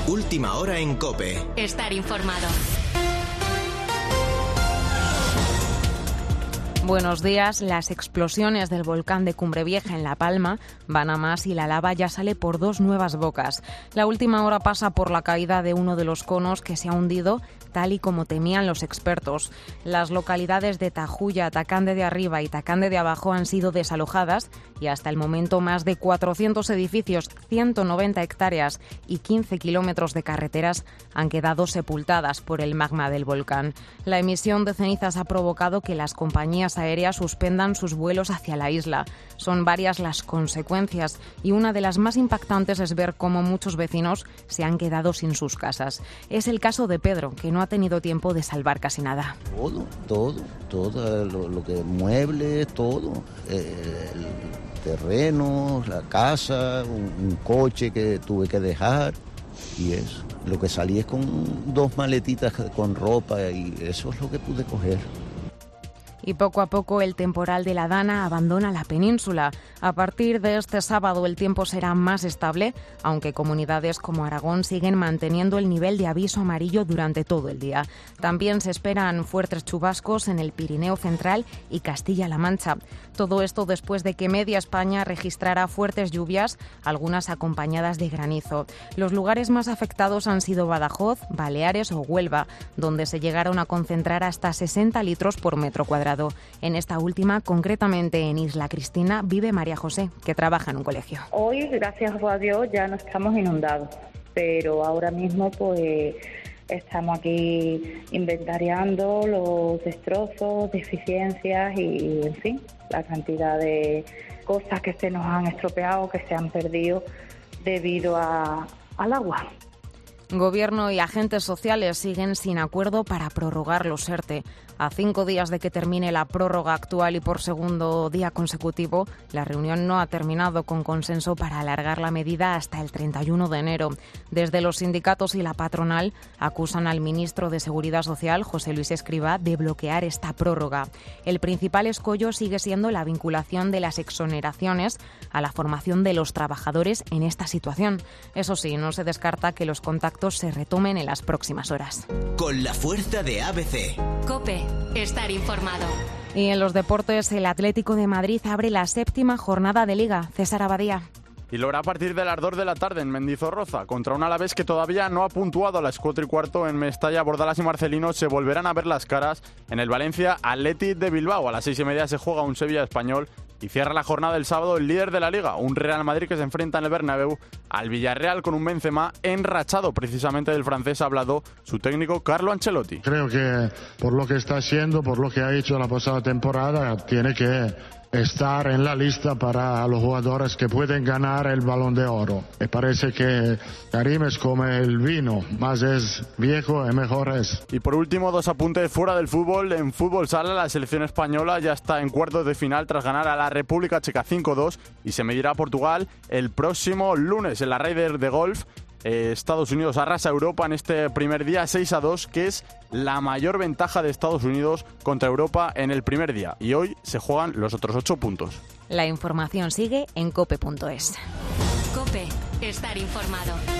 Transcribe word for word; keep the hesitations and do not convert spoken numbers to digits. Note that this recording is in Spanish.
Última hora en COPE. Estar informado. Buenos días. Las explosiones del volcán de Cumbrevieja en La Palma van a más y la lava ya sale por dos nuevas bocas. La última hora pasa por la caída de uno de los conos que se ha hundido tal y como temían los expertos. Las localidades de Tajuya, Tacande de Arriba y Tacande de Abajo han sido desalojadas y hasta el momento más de cuatrocientos edificios, ciento noventa hectáreas y quince kilómetros de carreteras han quedado sepultadas por el magma del volcán. La emisión de cenizas ha provocado que las compañías aéreas suspendan sus vuelos hacia la isla. Son varias las consecuencias y una de las más impactantes es ver cómo muchos vecinos se han quedado sin sus casas. Es el caso de Pedro, que no ha tenido tiempo de salvar casi nada. Todo, todo, todo lo, lo que muebles, todo, eh, el terreno, la casa, un, un coche que tuve que dejar y eso. Lo que salí es con dos maletitas con ropa y eso es lo que pude coger. Y poco a poco el temporal de la Dana abandona la península. A partir de este sábado el tiempo será más estable, aunque comunidades como Aragón siguen manteniendo el nivel de aviso amarillo durante todo el día. También se esperan fuertes chubascos en el Pirineo Central y Castilla-La Mancha. Todo esto después de que media España registrara fuertes lluvias, algunas acompañadas de granizo. Los lugares más afectados han sido Badajoz, Baleares o Huelva, donde se llegaron a concentrar hasta sesenta litros por metro cuadrado. En esta última, concretamente en Isla Cristina, vive María José, que trabaja en un colegio. Hoy, gracias a Dios, ya no estamos inundados, pero ahora mismo pues estamos aquí inventariando los destrozos, deficiencias y, en fin, la cantidad de cosas que se nos han estropeado, que se han perdido debido a, al agua. Gobierno y agentes sociales siguen sin acuerdo para prorrogar los ERTE. A cinco días de que termine la prórroga actual y por segundo día consecutivo, la reunión no ha terminado con consenso para alargar la medida hasta el treinta y uno de enero. Desde los sindicatos y la patronal acusan al ministro de Seguridad Social, José Luis Escrivá, de bloquear esta prórroga. El principal escollo sigue siendo la vinculación de las exoneraciones a la formación de los trabajadores en esta situación. Eso sí, no se descarta que los contactos se retomen en las próximas horas. Con la fuerza de A B C. COPE. Estar informado. Y en los deportes, el Atlético de Madrid abre la séptima jornada de Liga. César Abadía. Y lo hará a partir de las dos de la tarde en Mendizorroza, contra un Alavés que todavía no ha puntuado. A las cuatro y cuarto en Mestalla, Bordalas y Marcelino se volverán a ver las caras en el Valencia Athletic de Bilbao. A las seis y media se juega un Sevilla Español y cierra la jornada el sábado el líder de la Liga, un Real Madrid que se enfrenta en el Bernabéu al Villarreal con un Benzema enrachado. Precisamente del francés ha hablado su técnico Carlo Ancelotti. Creo que por lo que está haciendo, por lo que ha hecho la pasada temporada, tiene que estar en la lista para los jugadores que pueden ganar el Balón de Oro. Me parece que Karim es como el vino, más es viejo y mejor es. Y por último, dos apuntes fuera del fútbol. En fútbol sala, la selección española ya está en cuartos de final tras ganar a la República Checa cinco dos y se medirá a Portugal el próximo lunes en la Ryder de golf. Eh, Estados Unidos arrasa a Europa en este primer día seis a dos, que es la mayor ventaja de Estados Unidos contra Europa en el primer día. Y hoy se juegan los otros ocho puntos. La información sigue en cope punto es. COPE. Estar informado.